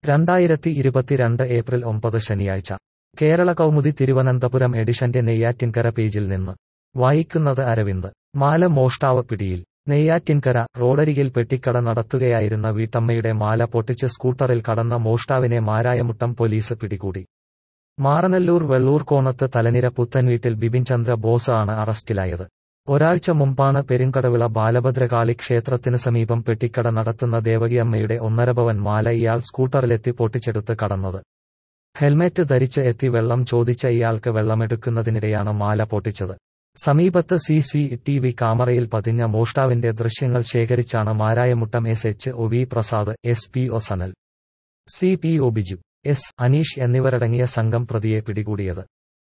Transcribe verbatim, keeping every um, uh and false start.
രണ്ടായിരത്തി ഇരുപത്തിരണ്ട് ഏപ്രിൽ ഒമ്പത് ശനിയാഴ്ച കേരള കൗമുദി തിരുവനന്തപുരം എഡിഷന്റെ നെയ്യാറ്റിൻകര പേജിൽ നിന്ന് വായിക്കുന്നത് അരവിന്ദ്. മാല മോഷ്ടാവ് പിടിയിൽ. നെയ്യാറ്റിൻകര റോഡരികിൽ പെട്ടിക്കട നടത്തുകയായിരുന്ന വീട്ടമ്മയുടെ മാല പൊട്ടിച്ച് സ്കൂട്ടറിൽ കടന്ന മോഷ്ടാവിനെ മാരായമുട്ടം പോലീസ് പിടികൂടി. മാറനല്ലൂർ വെള്ളൂർക്കോണത്ത് തലനിര പുത്തൻവീട്ടിൽ ബിപിൻ ചന്ദ്ര ബോസ് ആണ് അറസ്റ്റിലായത്. ഒരാഴ്ച മുമ്പാണ് പെരുങ്കടവിള ബാലഭദ്രകാളി ക്ഷേത്രത്തിന് സമീപം പെട്ടിക്കട നടത്തുന്ന ദേവകിയമ്മയുടെ ഒന്നരപവൻ മാല ഇയാൾ സ്കൂട്ടറിലെത്തി പൊട്ടിച്ചെടുത്ത് കടന്നത്. ഹെൽമെറ്റ് ധരിച്ച് എത്തി വെള്ളം ചോദിച്ച ഇയാൾക്ക് വെള്ളമെടുക്കുന്നതിനിടെയാണ് മാല പൊട്ടിച്ചത്. സമീപത്ത് സി സി ടി വി ക്യാമറയിൽ പതിഞ്ഞ മോഷ്ടാവിന്റെ ദൃശ്യങ്ങൾ ശേഖരിച്ചാണ് Marayamuttom S H O V Prasad, S P O Sanal, C P O Biju, S Aneesh എന്നിവരടങ്ങിയ സംഘം പ്രതിയെ പിടികൂടിയത്.